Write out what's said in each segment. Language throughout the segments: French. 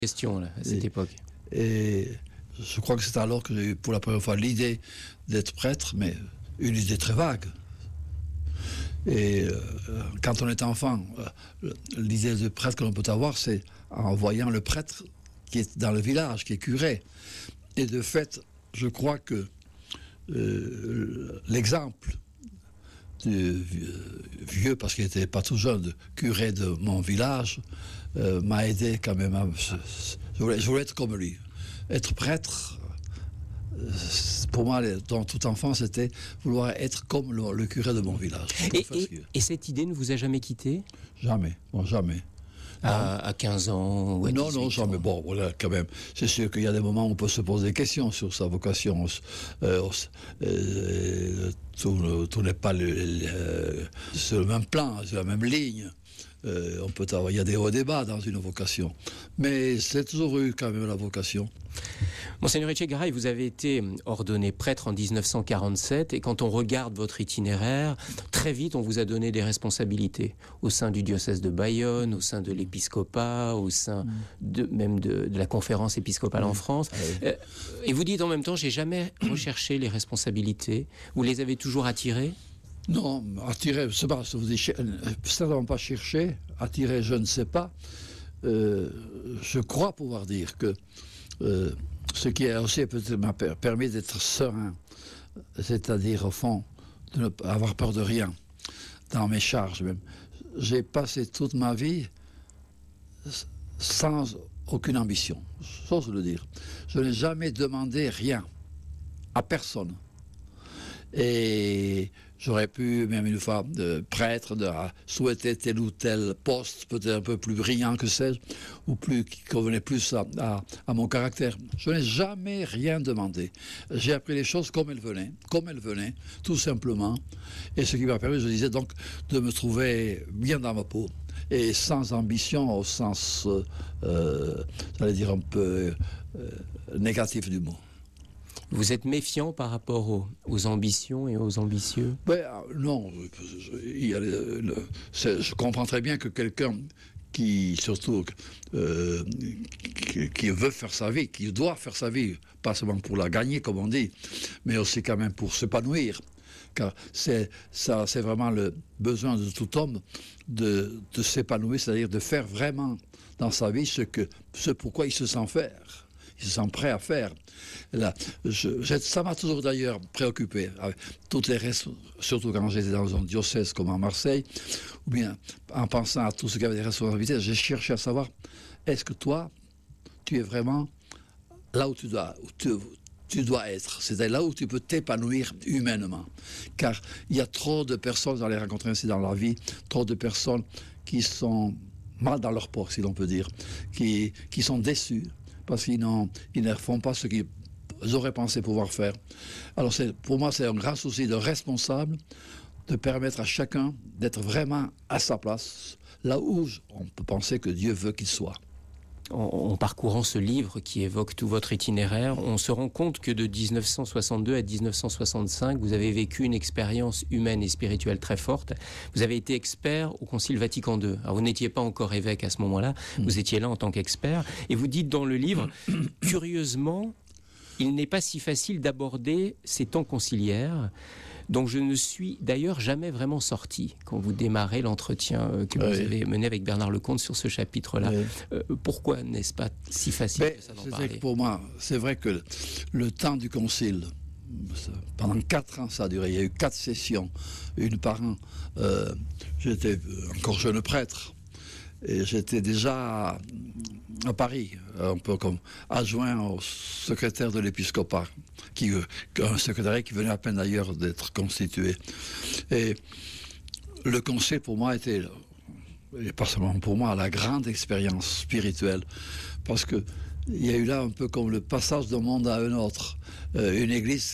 question là, à cette époque. Et je crois que c'est alors que j'ai eu pour la première fois l'idée d'être prêtre, mais une idée très vague. Et quand on est enfant, l'idée de prêtre que l'on peut avoir, c'est en voyant le prêtre qui est dans le village, qui est curé. Et de fait, je crois que l'exemple du vieux, parce qu'il n'était pas tout jeune, curé de mon village, m'a aidé quand même. Je voulais être comme lui. Être prêtre, pour moi, dans toute enfance, c'était vouloir être comme le curé de mon village. Et cette idée ne vous a jamais quitté ? Jamais, bon, jamais. À 15 ans ou à 18 ans. Non, jamais. Bon, voilà, quand même. C'est sûr qu'il y a des moments où on peut se poser des questions sur sa vocation. Tout n'est pas sur le même plan, sur la même ligne. Il y a des hauts et des bas dans une vocation. Mais c'est toujours eu quand même la vocation. Monseigneur Etchegaray, vous avez été ordonné prêtre en 1947 et quand on regarde votre itinéraire, très vite on vous a donné des responsabilités au sein du diocèse de Bayonne, au sein de l'épiscopat, au sein même de la conférence épiscopale en France. Et vous dites en même temps, j'ai jamais recherché les responsabilités. Vous les avez toujours attirées ? Non, attirer, c'est pas, certainement pas chercher, attirer, je ne sais pas. Je crois pouvoir dire que ce qui a aussi peut-être m'a permis d'être serein, c'est-à-dire au fond, de ne pas avoir peur de rien, dans mes charges même. J'ai passé toute ma vie sans aucune ambition, j'ose le dire. Je n'ai jamais demandé rien à personne. Et j'aurais pu, même une fois, prêtre, souhaiter tel ou tel poste, peut-être un peu plus brillant que sais-je, ou qui convenait plus à mon caractère. Je n'ai jamais rien demandé. J'ai appris les choses comme elles venaient, tout simplement. Et ce qui m'a permis, je disais donc, de me trouver bien dans ma peau. Et sans ambition au sens, j'allais dire un peu négatif du mot. Vous êtes méfiant par rapport aux ambitions et aux ambitieux ? Non, je comprends très bien que quelqu'un qui, surtout, qui veut faire sa vie, qui doit faire sa vie, pas seulement pour la gagner, comme on dit, mais aussi quand même pour s'épanouir. Car c'est vraiment le besoin de tout homme de s'épanouir, c'est-à-dire de faire vraiment dans sa vie ce pourquoi il se sent faire. Ils se sentent prêts à faire. Là, ça m'a toujours d'ailleurs préoccupé. Surtout quand j'étais dans un diocèse comme à Marseille, ou bien en pensant à tout ce qui avait des responsabilités, j'ai cherché à savoir, est-ce que toi, tu es vraiment là où tu dois être, c'est-à-dire là où tu peux t'épanouir humainement. Car il y a trop de personnes, j'en ai rencontré ainsi dans la vie, trop de personnes qui sont mal dans leur peau, si l'on peut dire, qui sont déçues, parce qu'ils ne font pas ce qu'ils auraient pensé pouvoir faire. Alors pour moi, c'est un grand souci de responsable de permettre à chacun d'être vraiment à sa place, là où on peut penser que Dieu veut qu'il soit. En parcourant ce livre qui évoque tout votre itinéraire, on se rend compte que de 1962 à 1965, vous avez vécu une expérience humaine et spirituelle très forte. Vous avez été expert au Concile Vatican II. Alors vous n'étiez pas encore évêque à ce moment-là, vous étiez là en tant qu'expert. Et vous dites dans le livre, curieusement, il n'est pas si facile d'aborder ces temps conciliaires. Donc je ne suis d'ailleurs jamais vraiment sorti quand vous démarrez l'entretien que vous avez mené avec Bernard Lecomte sur ce chapitre-là. Pourquoi n'est-ce pas si facile que ça d'en parler ? Pour moi, c'est vrai que le temps du concile, pendant 4 ans ça a duré, il y a eu 4 sessions, une par an. J'étais encore jeune prêtre. Et j'étais déjà à Paris, un peu comme adjoint au secrétaire de l'épiscopat, un secrétariat qui venait à peine d'ailleurs d'être constitué. Et le concile pour moi était, et pas seulement pour moi, la grande expérience spirituelle, parce que il y a eu là un peu comme le passage d'un monde à un autre, une église,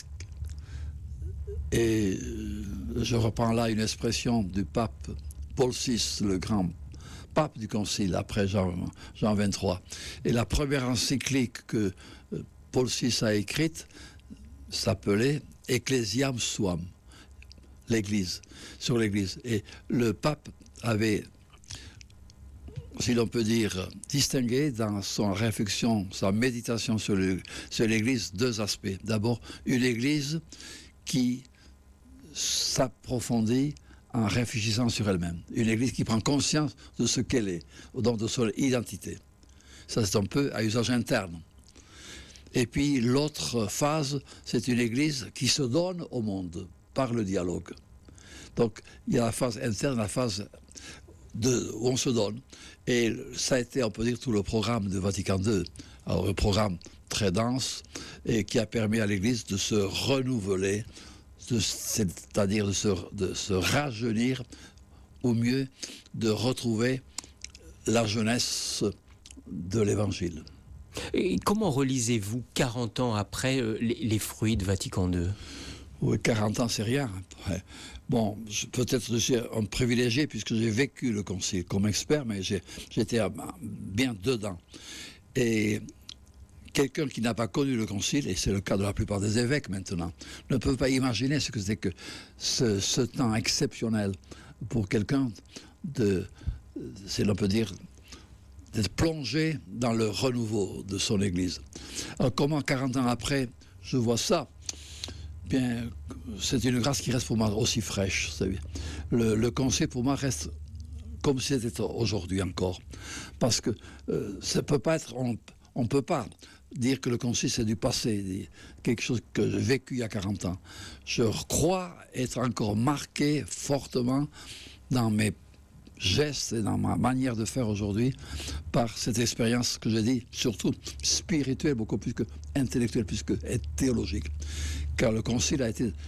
et je reprends là une expression du pape Paul VI, le grand pape du concile après Jean XXIII. Et la première encyclique que Paul VI a écrite s'appelait Ecclesiam Suam, l'Église, sur l'Église. Et le pape avait si l'on peut dire, distinguer dans son réflexion, sa méditation sur l'Église, deux aspects. D'abord, une Église qui s'approfondit en réfléchissant sur elle-même. Une Église qui prend conscience de ce qu'elle est, donc de son identité. Ça, c'est un peu à usage interne. Et puis, l'autre phase, c'est une Église qui se donne au monde par le dialogue. Donc, il y a la phase interne, la phase où on se donne. Et ça a été, on peut dire, tout le programme de Vatican II. Alors, un programme très dense et qui a permis à l'Église de se renouveler, c'est-à-dire de se rajeunir, ou mieux, de retrouver la jeunesse de l'Évangile. Et comment relisez-vous 40 ans après les fruits de Vatican II? Oui, 40 ans, c'est rien. Bon, peut-être je suis un privilégié puisque j'ai vécu le concile comme expert, mais j'étais bien dedans. Et quelqu'un qui n'a pas connu le concile, et c'est le cas de la plupart des évêques maintenant, ne peut pas imaginer ce que c'est que ce temps exceptionnel pour quelqu'un l'on peut dire, d'être plongé dans le renouveau de son Église. Alors comment 40 ans après, je vois ça? Bien, c'est une grâce qui reste pour moi aussi fraîche. Vous savez. Le concile pour moi reste comme si c'était aujourd'hui encore. Parce que ça peut pas être, on ne peut pas dire que le concile c'est du passé, quelque chose que j'ai vécu il y a 40 ans. Je crois être encore marqué fortement dans mes gestes et dans ma manière de faire aujourd'hui par cette expérience que j'ai dit, surtout spirituelle, beaucoup plus que intellectuelle, plus que théologique. Car le concile a été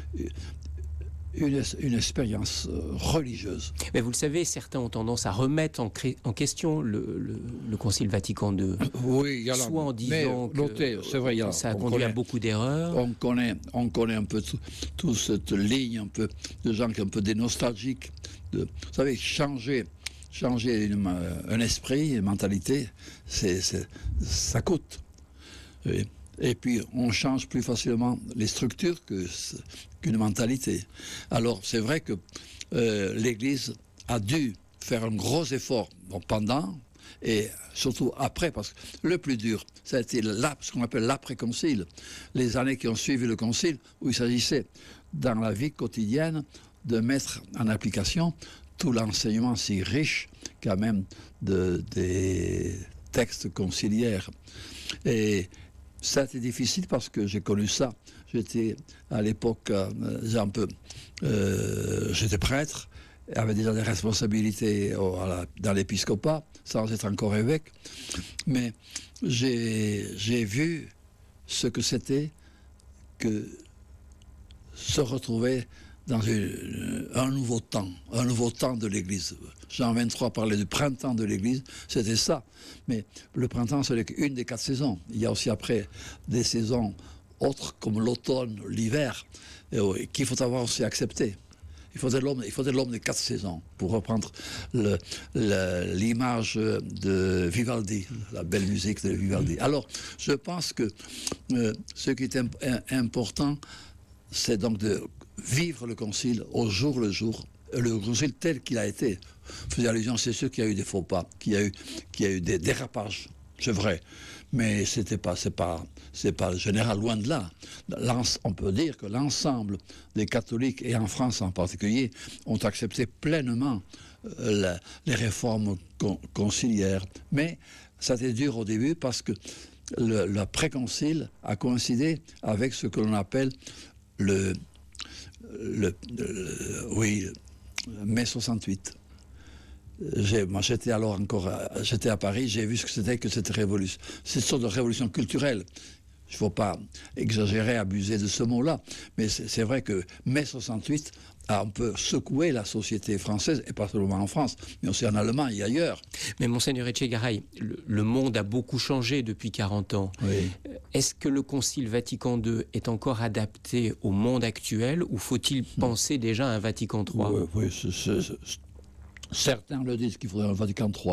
une expérience religieuse. Mais vous le savez, certains ont tendance à remettre en question le Concile Vatican II. Oui, soit en disant que c'est vrai, ça a conduit à beaucoup d'erreurs. On connaît un peu toute cette ligne un peu de gens qui sont un peu des nostalgiques. Vous savez, changer un esprit, une mentalité, ça coûte. Et puis, on change plus facilement les structures qu'une mentalité. Alors, c'est vrai que l'Église a dû faire un gros effort pendant et surtout après, parce que le plus dur, ça a été ce qu'on appelle l'après-concile, les années qui ont suivi le concile, où il s'agissait, dans la vie quotidienne, de mettre en application tout l'enseignement si riche, quand même, des textes conciliaires. Et ça a été difficile parce que j'ai connu ça. J'étais à l'époque, j'étais prêtre, avait déjà des responsabilités dans l'épiscopat, sans être encore évêque. Mais j'ai vu ce que c'était que se retrouver dans un nouveau temps de l'Église. Jean 23 parlait du printemps de l'Église, c'était ça. Mais le printemps, ce n'est qu'une des 4 saisons. Il y a aussi après des saisons autres comme l'automne, l'hiver, qu'il faut avoir aussi accepté. Il faut être l'homme des 4 saisons, pour reprendre l'image de Vivaldi, la belle musique de Vivaldi. Alors, je pense que ce qui est important, c'est donc de vivre le concile au jour le jour, le concile tel qu'il a été. Je faisais allusion, c'est sûr qu'il y a eu des faux pas, qu'il y a eu des dérapages, c'est vrai, mais c'est pas le général, loin de là. On peut dire que l'ensemble des catholiques, et en France en particulier, ont accepté pleinement les réformes conciliaires. Mais ça a été dur au début parce que le préconcile a coïncidé avec ce que l'on appelle mai 68. Moi, j'étais à Paris, j'ai vu ce que c'était que cette révolution. C'est une sorte de révolution culturelle. Il ne faut pas exagérer, abuser de ce mot-là. Mais c'est vrai que mai 68 a un peu secoué la société française, et pas seulement en France, mais aussi en Allemagne et ailleurs. Mais Monseigneur Etchegaray, le monde a beaucoup changé depuis 40 ans. Oui. Est-ce que le Concile Vatican II est encore adapté au monde actuel, ou faut-il penser déjà à un Vatican III? Oui, certains le disent qu'il faudrait un Vatican III.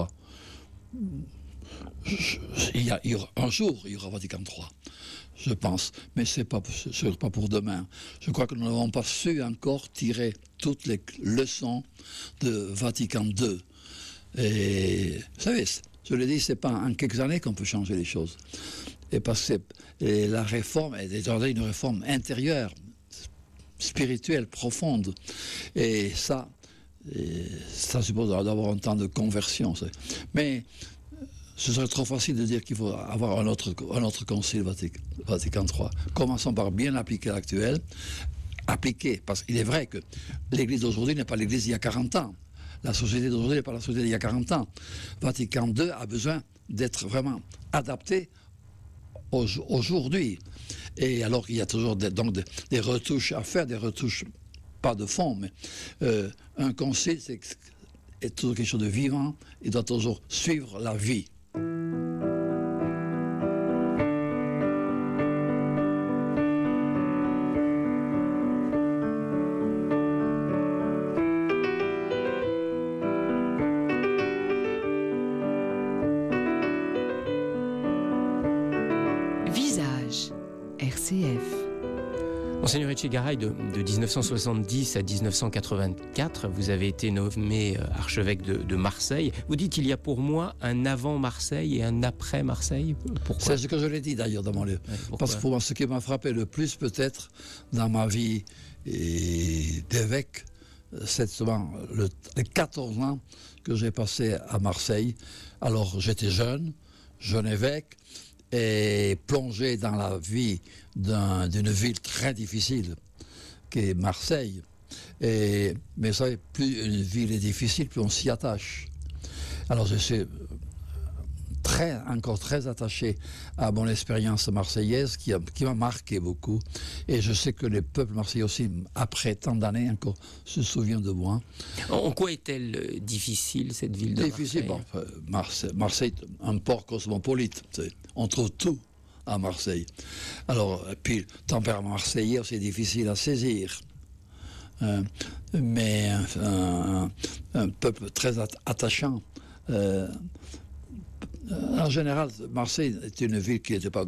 Un jour, il y aura Vatican III, je pense, mais ce n'est pas pour demain. Je crois que nous n'avons pas su encore tirer toutes les leçons de Vatican II. Et vous savez, je l'ai dit, c'est pas en quelques années qu'on peut changer les choses. Et parce que la réforme est désormais une réforme intérieure, spirituelle, profonde. Et ça suppose d'avoir un temps de conversion. Mais ce serait trop facile de dire qu'il faut avoir un autre concile Vatican III. Commençons par bien appliquer l'actuel. Appliquer, parce qu'il est vrai que l'Église d'aujourd'hui n'est pas l'Église d'il y a 40 ans. La société d'aujourd'hui n'est pas la société d'il y a 40 ans. Vatican II a besoin d'être vraiment adapté aujourd'hui. Et alors il y a toujours donc des retouches à faire, des retouches pas de fond, mais un concile est toujours quelque chose de vivant, il doit toujours suivre la vie. Visage, RCF. Monseigneur Etchegaray, de 1970 à 1984, vous avez été nommé archevêque de Marseille. Vous dites qu'il y a pour moi un avant Marseille et un après Marseille. Pourquoi ? C'est ce que je l'ai dit d'ailleurs dans mon livre. Parce que pour moi, ce qui m'a frappé le plus peut-être dans ma vie d'évêque, c'est seulement les 14 ans que j'ai passé à Marseille. Alors j'étais jeune évêque, et plongé dans la vie d'une ville très difficile, qui est Marseille. Mais vous savez, plus une ville est difficile, plus on s'y attache. Alors je suis encore très attaché à mon expérience marseillaise qui m'a marqué beaucoup. Et je sais que les peuples marseillais aussi, après tant d'années encore, se souviennent de moi. En quoi est-elle difficile, cette ville de Marseille ? Bon, Marseille est un port cosmopolite. On trouve tout à Marseille. Alors, puis, le tempérament marseillais, c'est difficile à saisir. Mais un peuple très attachant. En général, Marseille est une ville qui n'était pas,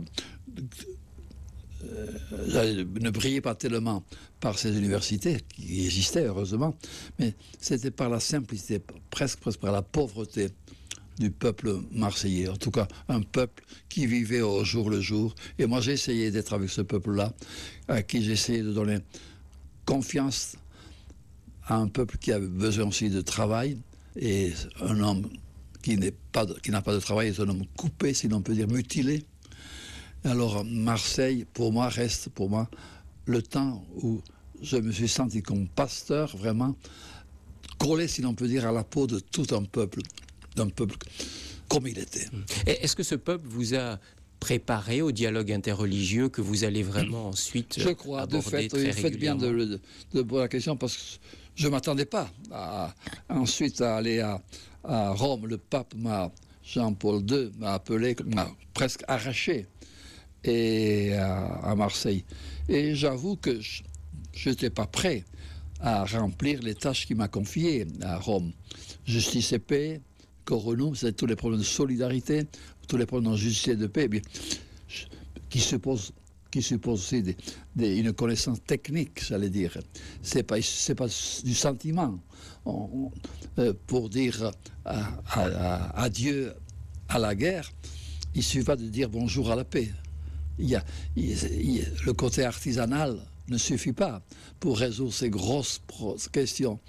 ne brillait pas tellement par ses universités, qui existaient heureusement, mais c'était par la simplicité, presque par la pauvreté du peuple marseillais. En tout cas, un peuple qui vivait au jour le jour. Et moi, j'ai essayé d'être avec ce peuple-là, à qui j'ai essayé de donner confiance à un peuple qui avait besoin aussi de travail. Et un homme qui n'a pas de travail est un homme coupé, si l'on peut dire, mutilé. Alors, Marseille, pour moi, reste le temps où je me suis senti comme pasteur, vraiment collé, si l'on peut dire, à la peau de tout un peuple comme il était. Est-ce que ce peuple vous a préparé au dialogue interreligieux que vous allez vraiment ensuite je crois, aborder de fait, très vous faites bien de poser la question, parce que je ne m'attendais pas ensuite à aller à Rome. Le pape Jean-Paul II m'a presque arraché à Marseille. Et j'avoue que je n'étais pas prêt à remplir les tâches qu'il m'a confiées à Rome. Justice et paix, Coronum, c'est tous les problèmes de solidarité, tous les problèmes de justice et de paix, bien, qui suppose aussi une connaissance technique, j'allais dire. C'est pas du sentiment. Pour dire adieu à la guerre, il ne suffit pas de dire bonjour à la paix. Le côté artisanal ne suffit pas pour résoudre ces grosses questions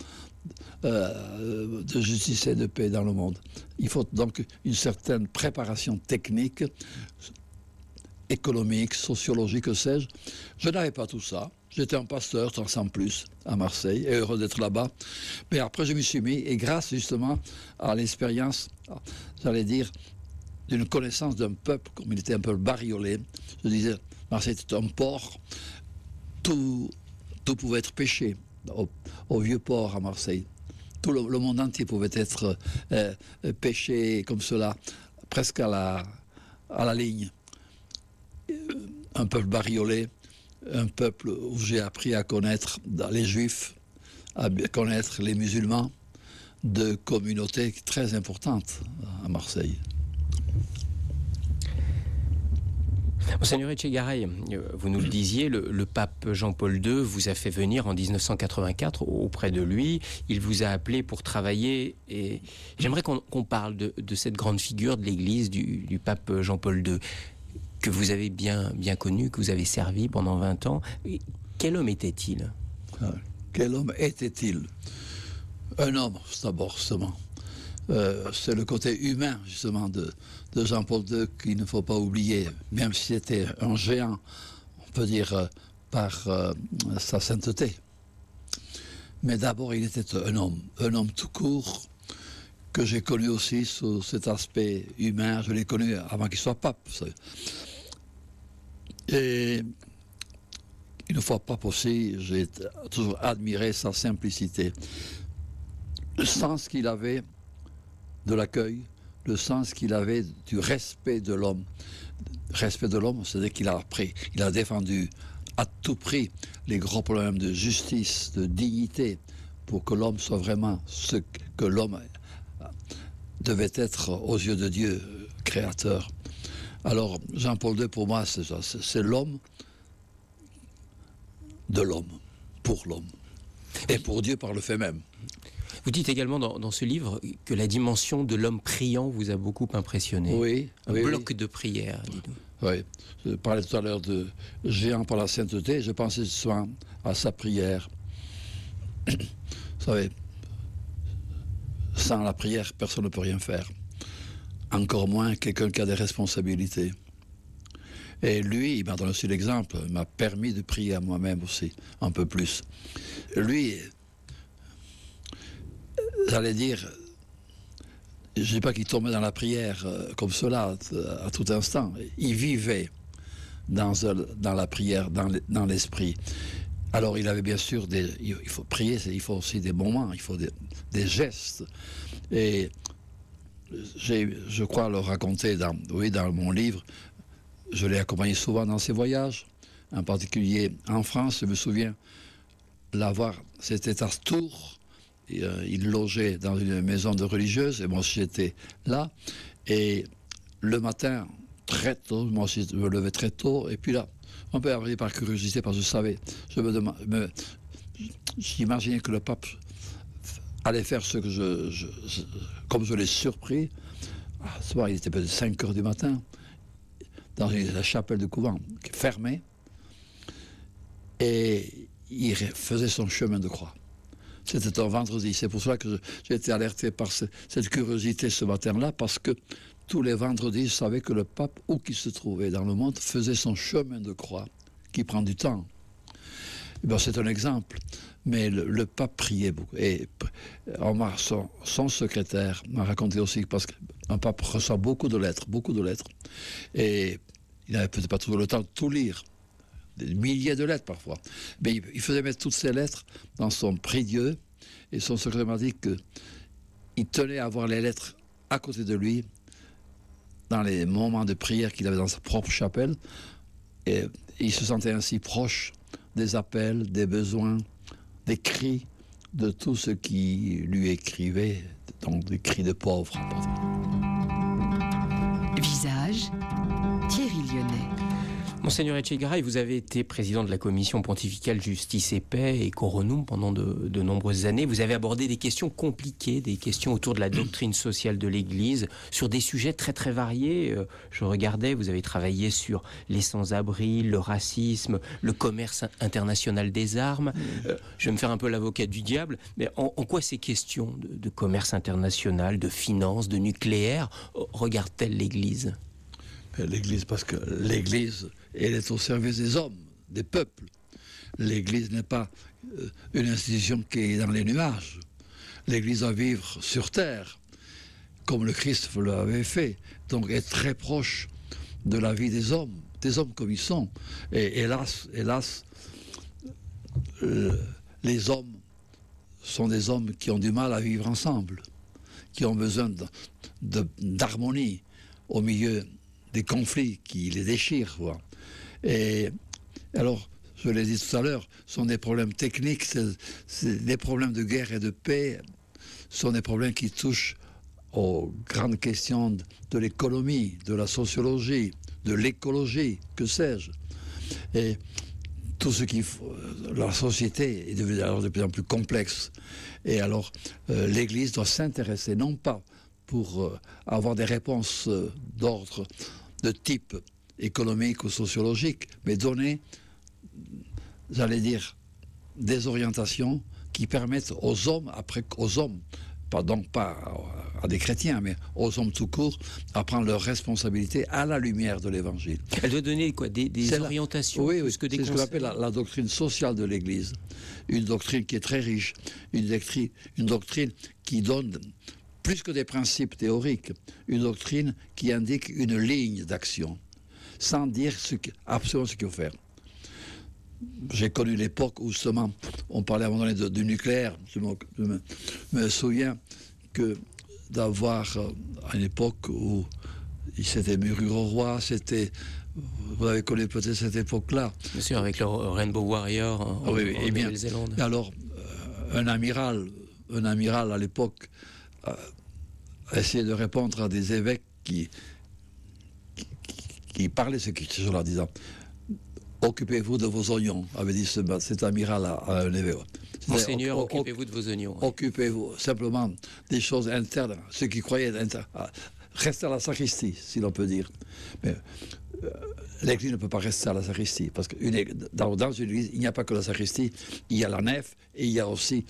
de justice et de paix dans le monde. Il faut donc une certaine préparation technique, économique, sociologique, que sais-je. Je n'avais pas tout ça. J'étais un pasteur, sans plus, à Marseille, et heureux d'être là-bas. Mais après, je m'y suis mis, et grâce justement à l'expérience, j'allais dire, d'une connaissance d'un peuple, comme il était un peu bariolé, je disais, Marseille était un port, tout pouvait être pêché au vieux port à Marseille. Tout le monde entier pouvait être pêché comme cela, presque à la ligne. Un peuple bariolé, un peuple où j'ai appris à connaître les Juifs, à connaître les musulmans, de communautés très importantes à Marseille. Monseigneur Etchegaray, vous nous le disiez, le pape Jean-Paul II vous a fait venir en 1984 auprès de lui. Il vous a appelé pour travailler. Et j'aimerais qu'on parle de cette grande figure de l'Église, du pape Jean-Paul II, que vous avez bien connu, que vous avez servi pendant 20 ans. Quel homme était-il ? Quel homme était-il ? Un homme, d'abord, justement. C'est le côté humain, justement, de Jean-Paul II qu'il ne faut pas oublier, même si c'était un géant, on peut dire, par sa sainteté. Mais d'abord, il était un homme tout court, que j'ai connu aussi sous cet aspect humain. Je l'ai connu avant qu'il soit pape. Et une fois pape aussi, j'ai toujours admiré sa simplicité. Le sens qu'il avait de l'accueil, le sens qu'il avait du respect de l'homme. Respect de l'homme, c'est-à-dire qu'il a défendu à tout prix les grands problèmes de justice, de dignité, pour que l'homme soit vraiment ce que l'homme devait être aux yeux de Dieu, créateur. Alors, Jean-Paul II, pour moi, c'est ça, c'est l'homme de l'homme, pour l'homme, et pour Dieu par le fait même. Vous dites également dans ce livre que la dimension de l'homme priant vous a beaucoup impressionné. Oui. Un bloc de prière, dites-nous. Oui, je parlais tout à l'heure de géant par la sainteté, je pensais souvent à sa prière. Vous savez, sans la prière, personne ne peut rien faire. Encore moins quelqu'un qui a des responsabilités. Et lui, il m'a donné aussi l'exemple, il m'a permis de prier à moi-même aussi, un peu plus. Lui, j'allais dire, je ne dis pas qu'il tombait dans la prière comme cela à tout instant. Il vivait dans la prière, dans l'esprit. Alors il avait bien sûr il faut prier, il faut aussi des moments, il faut des gestes. Et je crois le raconter dans mon livre. Je l'ai accompagné souvent dans ses voyages, en particulier en France. Je me souviens c'était à Tours. Il logeait dans une maison de religieuse et moi aussi j'étais là. Et le matin, très tôt, moi aussi je me levais très tôt. Et puis là, on peut arriver par curiosité parce que je savais, j'imaginais que le pape allait faire ce que comme je l'ai surpris. Ce soir, il était peut-être 5 heures du matin, dans la chapelle du couvent, fermée. Et il faisait son chemin de croix. C'était un vendredi. C'est pour cela que j'ai été alerté par cette curiosité ce matin-là, parce que tous les vendredis, je savais que le pape, où qu'il se trouvait dans le monde, faisait son chemin de croix, qui prend du temps. Ben, c'est un exemple. Mais le pape priait beaucoup. Et son secrétaire m'a raconté aussi, parce qu'un pape reçoit beaucoup de lettres. Et il n'avait peut-être pas toujours le temps de tout lire. Des milliers de lettres parfois. Mais il faisait mettre toutes ces lettres dans son prie-Dieu. Et son secrétaire m'a dit qu'il tenait à avoir les lettres à côté de lui dans les moments de prière qu'il avait dans sa propre chapelle. Et il se sentait ainsi proche des appels, des besoins, des cris de tout ce qui lui écrivait, donc des cris de pauvres. Visage, Thierry Lyonnais. Monseigneur Etchegaray, vous avez été président de la commission pontificale Justice et Paix et Coronum pendant de nombreuses années. Vous avez abordé des questions compliquées, des questions autour de la doctrine sociale de l'Église, sur des sujets très très variés. Je regardais, vous avez travaillé sur les sans-abri, le racisme, le commerce international des armes. Je vais me faire un peu l'avocat du diable, mais en quoi ces questions de commerce international, de finance, de nucléaire, regardent-elles l'Église ? L'Église, parce que l'Église, elle est au service des hommes, des peuples. L'Église n'est pas une institution qui est dans les nuages. L'Église doit vivre sur terre, comme le Christ l'avait fait. Donc, être très proche de la vie des hommes comme ils sont. Et hélas, les hommes sont des hommes qui ont du mal à vivre ensemble, qui ont besoin d'harmonie au milieu des conflits qui les déchirent. Et alors, je l'ai dit tout à l'heure, ce sont des problèmes techniques, c'est des problèmes de guerre et de paix, ce sont des problèmes qui touchent aux grandes questions de l'économie, de la sociologie, de l'écologie, que sais-je. Et tout ce qui... La société est devenue alors de plus en plus complexe. Et alors, l'Église doit s'intéresser, non pas pour avoir des réponses d'ordre, de type économique ou sociologique, mais donner, j'allais dire, des orientations qui permettent aux hommes, pardon, pas à des chrétiens, mais aux hommes tout court, à prendre leurs responsabilités à la lumière de l'Évangile. Elle doit donner quoi, des orientations Oui, plus que des c'est ce qu'on appelle la doctrine sociale de l'Église. Une doctrine qui est très riche, une doctrine qui donne plus que des principes théoriques, une doctrine qui indique une ligne d'action, sans dire absolument ce qu'il faut faire. J'ai connu l'époque où justement on parlait à un moment donné du nucléaire. Je me souviens que d'avoir à une époque où c'était Mururo-Roi, vous avez connu peut-être cette époque-là. Bien sûr, avec le Rainbow Warrior en Nouvelle-Zélande. Alors, un amiral à l'époque a essayé de répondre à des évêques qui parlaient ce jour-là, disant « Occupez-vous de vos oignons », avait dit cet amiral à un évêque. Monseigneur, occupez-vous de vos oignons. Occupez-vous simplement des choses internes, ceux qui croyaient restez à la sacristie, si l'on peut dire. Mais l'Église ne peut pas rester à la sacristie, parce que dans une Église, il n'y a pas que la sacristie, il y a la nef, et il y a aussi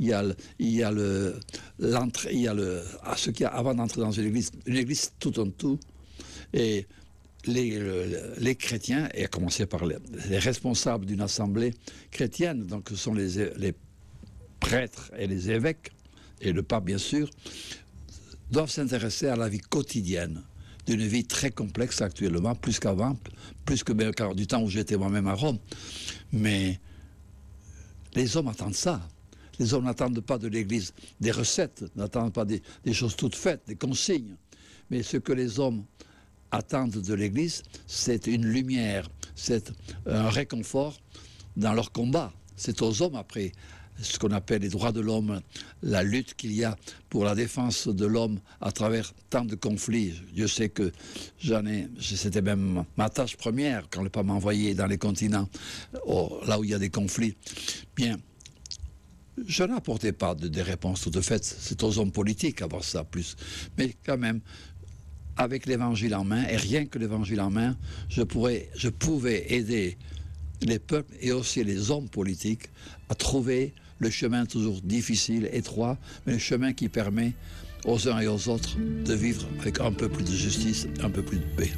ce qu'il y a avant d'entrer dans une Église tout en tout, et les chrétiens, et à commencer par les responsables d'une assemblée chrétienne, donc ce sont les prêtres et les évêques, et le pape bien sûr, doivent s'intéresser à la vie quotidienne d'une vie très complexe actuellement, plus qu'avant, plus que même du temps où j'étais moi-même à Rome. Mais les hommes attendent ça. Les hommes n'attendent pas de l'Église des recettes, n'attendent pas des choses toutes faites, des consignes. Mais ce que les hommes attendent de l'Église, c'est une lumière, c'est un réconfort dans leur combat. C'est aux hommes après, ce qu'on appelle les droits de l'homme, la lutte qu'il y a pour la défense de l'homme à travers tant de conflits. Je sais que c'était même ma tâche première quand le pape m'a envoyé dans les continents, là où il y a des conflits. Bien, je n'apportais pas des réponses toutes faites, c'est aux hommes politiques à voir ça plus. Mais quand même, avec l'Évangile en main, et rien que l'Évangile en main, je pouvais aider les peuples et aussi les hommes politiques à trouver le chemin toujours difficile, étroit, mais le chemin qui permet aux uns et aux autres de vivre avec un peu plus de justice, un peu plus de paix.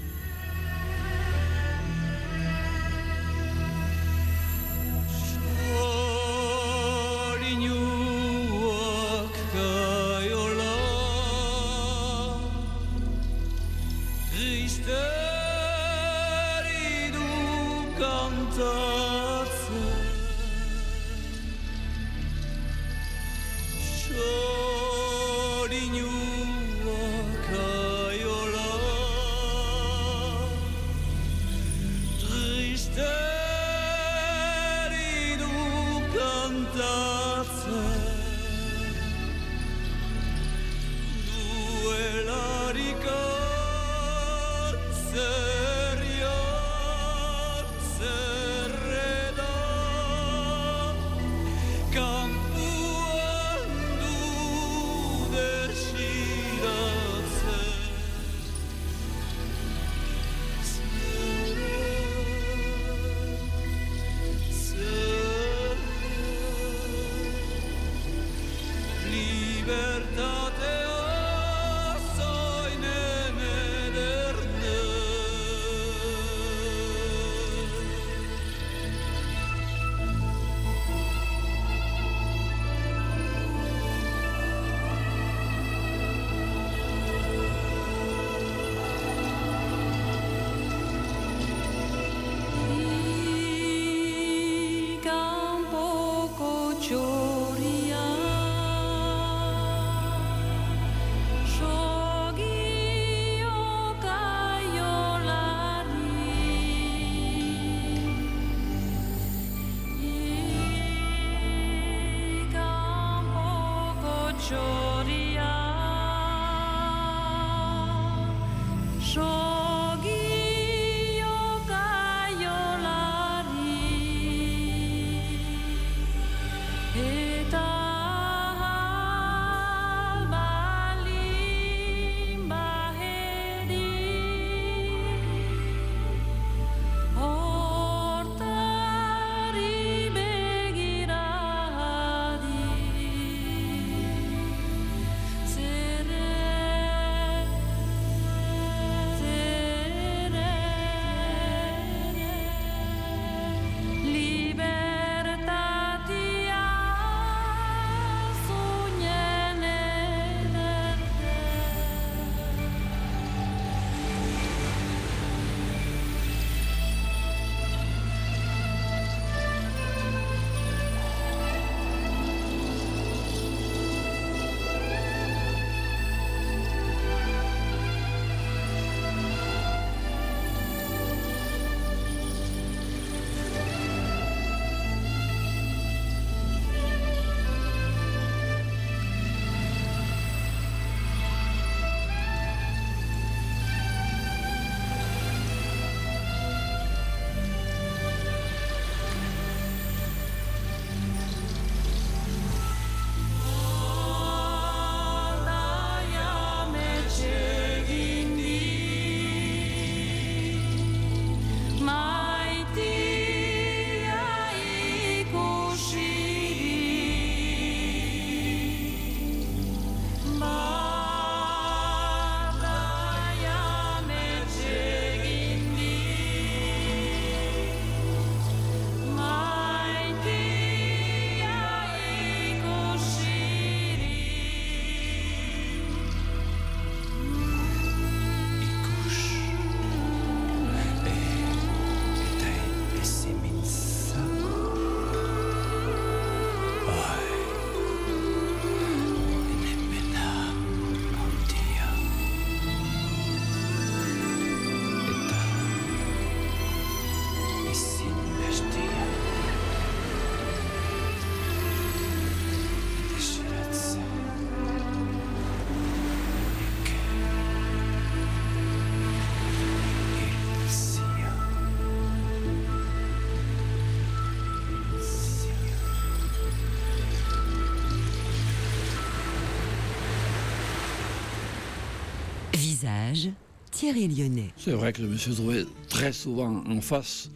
Visage, Thierry Lyonnais. C'est vrai que je me suis trouvé très souvent en face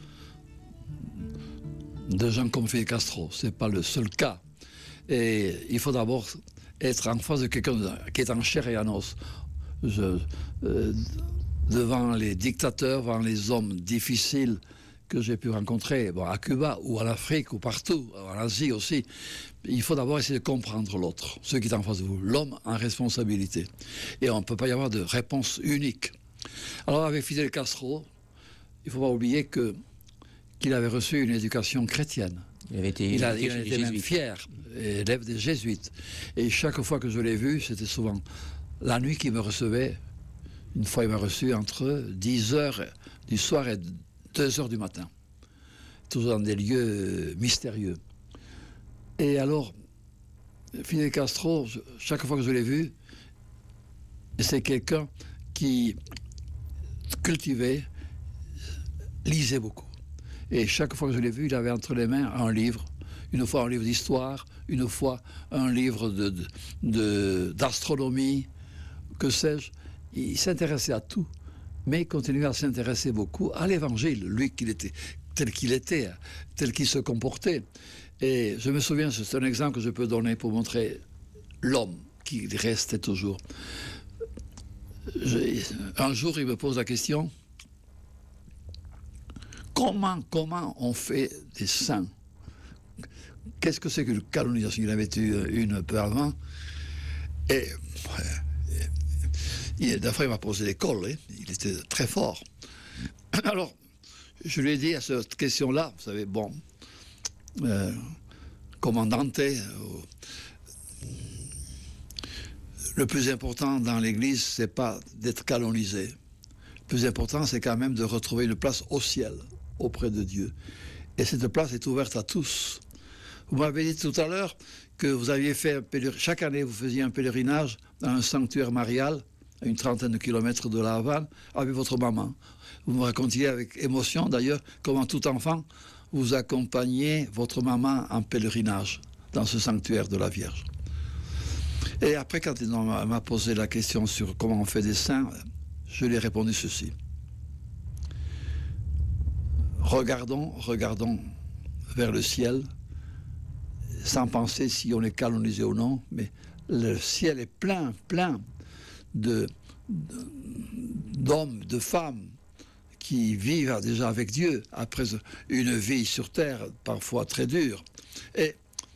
de gens comme Fidel Castro. Ce n'est pas le seul cas. Et il faut d'abord être en face de quelqu'un qui est en chair et en os. Devant les dictateurs, devant les hommes difficiles que j'ai pu rencontrer, bon, à Cuba ou en Afrique ou partout, en Asie aussi, il faut d'abord essayer de comprendre l'autre, ce qui est en face de vous, l'homme en responsabilité. Et on ne peut pas y avoir de réponse unique. Alors avec Fidel Castro, il ne faut pas oublier qu'il avait reçu une éducation chrétienne. Il était même fier, élève des jésuites. Et chaque fois que je l'ai vu, c'était souvent la nuit qu'il me recevait. Une fois, il m'a reçu entre 10h du soir et 2h du matin. Toujours dans des lieux mystérieux. Et alors, Fidel Castro, chaque fois que je l'ai vu, c'est quelqu'un qui cultivait, lisait beaucoup. Et chaque fois que je l'ai vu, il avait entre les mains un livre. Une fois un livre d'histoire, une fois un livre d'astronomie, que sais-je. Il s'intéressait à tout, mais il continuait à s'intéresser beaucoup à l'Évangile, lui tel qu'il se comportait. Et je me souviens, c'est un exemple que je peux donner pour montrer l'homme qui restait toujours. Un jour, il me pose la question, comment on fait des saints? Qu'est-ce que c'est qu'une canonisation? Il avait eu une peu avant. Et d'après, il m'a posé l'école, hein. Il était très fort. Alors, je lui ai dit à cette question-là, vous savez, bon, commandante, le plus important dans l'Église, c'est pas d'être canonisé. Le plus important, c'est quand même de retrouver une place au ciel, auprès de Dieu. Et cette place est ouverte à tous. Vous m'avez dit tout à l'heure que vous aviez fait chaque année, vous faisiez un pèlerinage dans un sanctuaire marial, à une trentaine de kilomètres de La Havane, avec votre maman. Vous me racontiez avec émotion, d'ailleurs, comment tout enfant, vous accompagniez votre maman en pèlerinage dans ce sanctuaire de la Vierge. Et après, quand il m'a posé la question sur comment on fait des saints, je lui ai répondu ceci. Regardons vers le ciel, sans penser si on est canonisé ou non, mais le ciel est plein d'hommes, de femmes qui vivent déjà avec Dieu après une vie sur terre parfois très dure. Et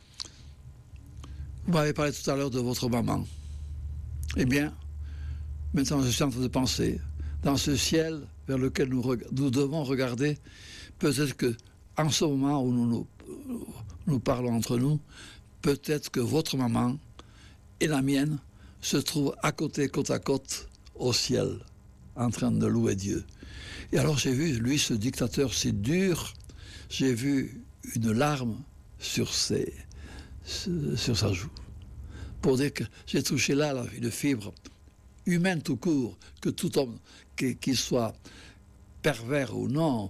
vous m'avez parlé tout à l'heure de votre maman. Eh bien, maintenant je suis en train de penser, dans ce ciel vers lequel nous devons regarder, peut-être que en ce moment où nous parlons entre nous, peut-être que votre maman et la mienne se trouvent à côté, côte à côte, au ciel, en train de louer Dieu. Et alors j'ai vu, lui, ce dictateur si dur, j'ai vu une larme sur sa joue. Pour dire que j'ai touché là une fibre humaine tout court, que tout homme, qu'il soit pervers ou non,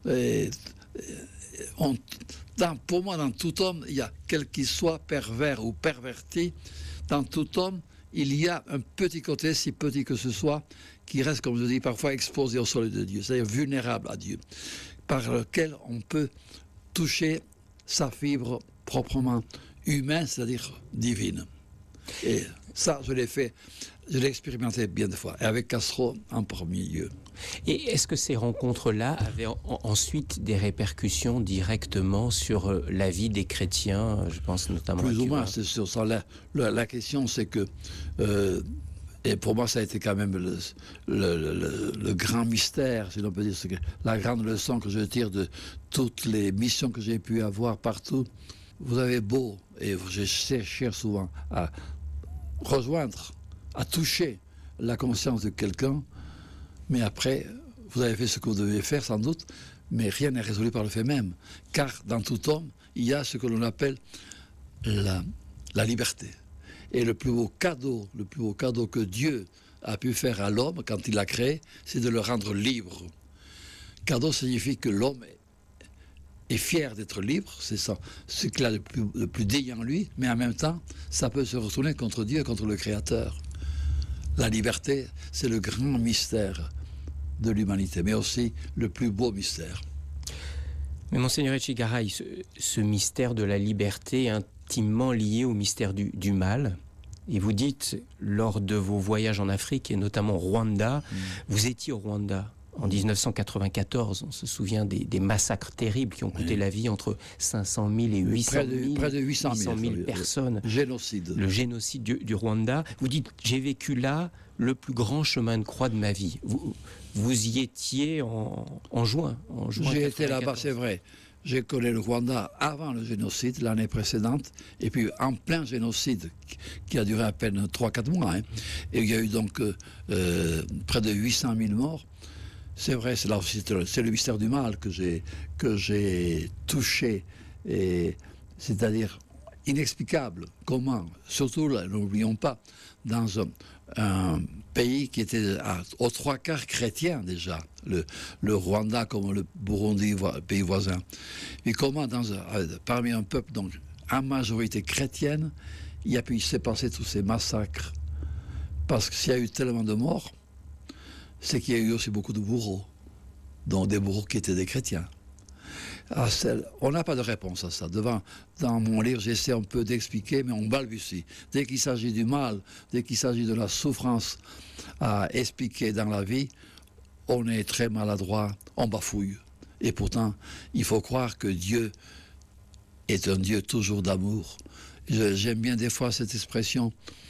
pour moi, dans tout homme, il y a, quel qu'il soit pervers ou perverti, dans tout homme, il y a un petit côté, si petit que ce soit, qui reste, comme je dis, parfois exposé au soleil de Dieu, c'est-à-dire vulnérable à Dieu, par lequel on peut toucher sa fibre proprement humaine, c'est-à-dire divine. Et ça, je l'ai expérimenté bien des fois, et avec Castro en premier lieu. Et est-ce que ces rencontres-là avaient ensuite des répercussions directement sur la vie des chrétiens, je pense notamment à Cuba? Plus ou moins, c'est sur ça. La question, c'est que, et pour moi, ça a été quand même le grand mystère, si l'on peut dire, c'est que la grande leçon que je tire de toutes les missions que j'ai pu avoir partout. Vous avez beau, et je cherche souvent à rejoindre, à toucher la conscience de quelqu'un, mais après, vous avez fait ce que vous devez faire sans doute, mais rien n'est résolu par le fait même. Car dans tout homme, il y a ce que l'on appelle la liberté. Et le plus beau cadeau que Dieu a pu faire à l'homme quand il l'a créé, c'est de le rendre libre. Cadeau signifie que l'homme est fier d'être libre, c'est ça, ce qu'il a le plus digne en lui, mais en même temps, ça peut se retourner contre Dieu, contre le Créateur. La liberté, c'est le grand mystère de l'humanité, mais aussi le plus beau mystère. Mais Monseigneur Etchegaray, ce mystère de la liberté est intimement lié au mystère du mal. Et vous dites, lors de vos voyages en Afrique, et notamment au Rwanda, vous étiez au Rwanda en 1994. On se souvient des massacres terribles qui ont coûté la vie entre 500 000 et 800 000, près de 800 000 personnes. Génocide. Le génocide du Rwanda. Vous dites, j'ai vécu là le plus grand chemin de croix de ma vie. Vous y étiez en juin. J'ai été là-bas, c'est vrai. J'ai connu le Rwanda avant le génocide, l'année précédente, et puis en plein génocide, qui a duré à peine 3-4 mois. Hein. Et il y a eu donc près de 800 000 morts. C'est vrai, c'est le mystère du mal que j'ai touché, et c'est-à-dire inexplicable. Comment, surtout, n'oublions pas, dans un pays qui était aux 3/4 chrétien déjà, le Rwanda comme le Burundi, pays voisin. Et comment parmi un peuple donc en majorité chrétienne, il s'est passé tous ces massacres. Parce que s'il y a eu tellement de morts, c'est qu'il y a eu aussi beaucoup de bourreaux, dont des bourreaux qui étaient des chrétiens. On n'a pas de réponse à ça. Dans mon livre, j'essaie un peu d'expliquer, mais on balbutie. Dès qu'il s'agit du mal, dès qu'il s'agit de la souffrance à expliquer dans la vie, on est très maladroit, on bafouille. Et pourtant, il faut croire que Dieu est un Dieu toujours d'amour. J'aime bien des fois cette expression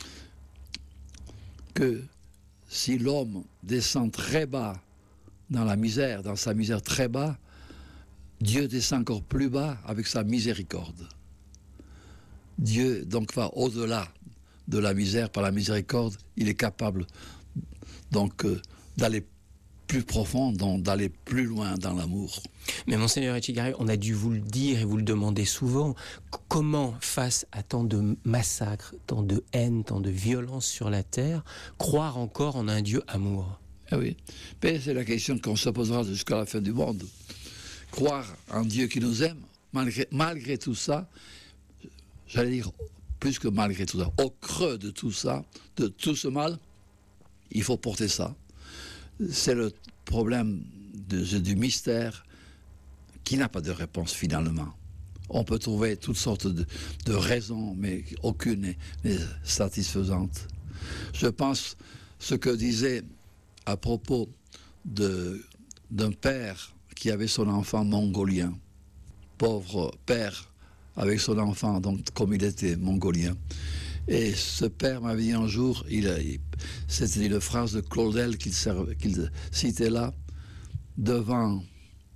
que si l'homme descend très bas dans la misère, dans sa misère très bas, Dieu descend encore plus bas avec sa miséricorde. Dieu donc va au-delà de la misère par la miséricorde. Il est capable donc d'aller plus profond, donc d'aller plus loin dans l'amour. Mais Monseigneur Etchegaray, on a dû vous le dire et vous le demander souvent, comment, face à tant de massacres, tant de haine, tant de violence sur la terre, croire encore en un Dieu amour? Ah oui, mais c'est la question qu'on se posera jusqu'à la fin du monde. Croire en Dieu qui nous aime, malgré tout ça, j'allais dire plus que malgré tout ça, au creux de tout ça, de tout ce mal, il faut porter ça. C'est le problème du mystère qui n'a pas de réponse finalement. On peut trouver toutes sortes de raisons, mais aucune n'est satisfaisante. Je pense ce que disait à propos d'un père qui avait son enfant mongolien, pauvre père avec son enfant, donc comme il était mongolien. Et ce père m'avait dit un jour, c'était une phrase de Claudel qu'il citait là, devant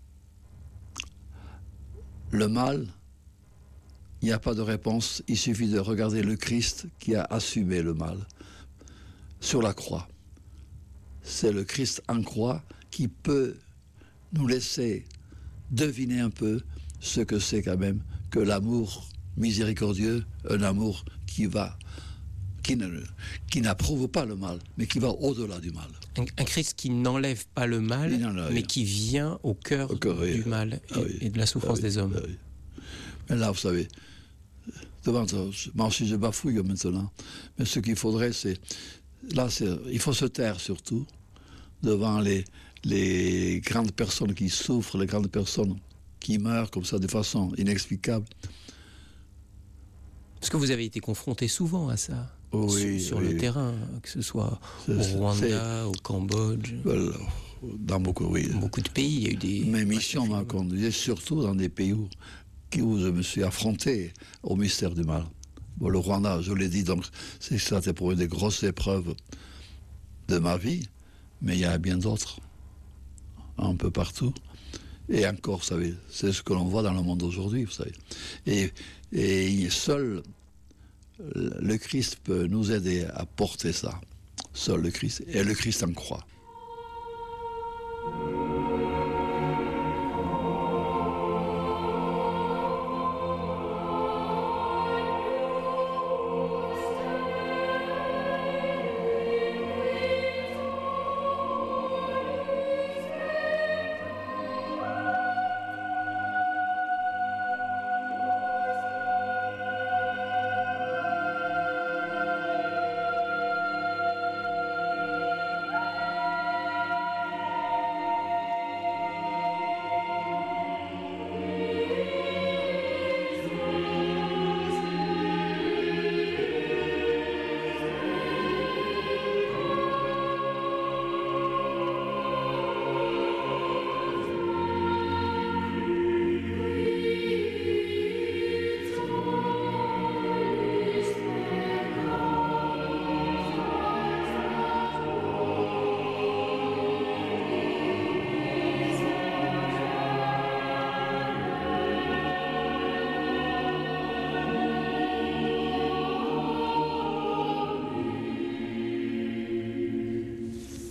le mal, il n'y a pas de réponse, il suffit de regarder le Christ qui a assumé le mal sur la croix. C'est le Christ en croix qui peut nous laisser deviner un peu ce que c'est quand même que l'amour miséricordieux, un amour qui n'approuve pas le mal, mais qui va au-delà du mal. Un Christ qui n'enlève pas le mal, mais qui vient au cœur du mal et de la souffrance des hommes. Oui. Mais là, vous savez, devant ça, moi aussi je bafouille maintenant, mais ce qu'il faudrait, il faut se taire surtout devant les grandes personnes qui souffrent, les grandes personnes qui meurent comme ça de façon inexplicable. Parce que vous avez été confronté souvent à ça, sur le terrain, que ce soit au Rwanda, au Cambodge. Dans beaucoup de pays, il y a eu des... Mes missions m'ont conduit, surtout dans des pays où je me suis affronté au mystère du mal. Bon, le Rwanda, je l'ai dit, donc c'était pour une des grosses épreuves de ma vie, mais il y en a bien d'autres, un peu partout. Et encore, vous savez, c'est ce que l'on voit dans le monde aujourd'hui, vous savez. Et seul le Christ peut nous aider à porter ça. Seul le Christ. Et le Christ en croix.